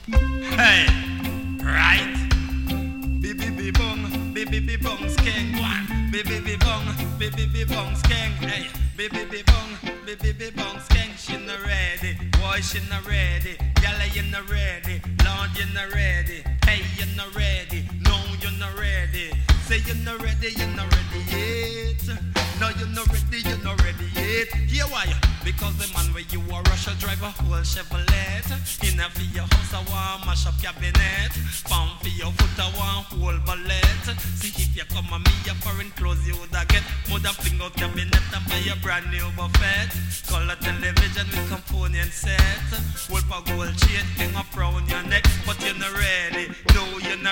Hey, right? Bibi bong, bibi bong skeng one. Bibi bong, bibi bong skeng. Hey, bibi bong, bibi bong skeng. She not ready, boy she not ready. Yalla you not ready, Lord you not ready. Hey you not ready, no you not ready. Say you not ready, you not ready yet. No you not ready, you not ready yet. Here why? Because the man where you are Russia driver whole Chevrolet. In a for your house I want mash up cabinet. Pound for your foot I want whole ballet. See if you come on me your foreign clothes you woulda get. Mother fling out cabinet and buy a brand new buffet. Color television with component set. Wolf a gold chain hang up round your neck. But you're not ready, no you're not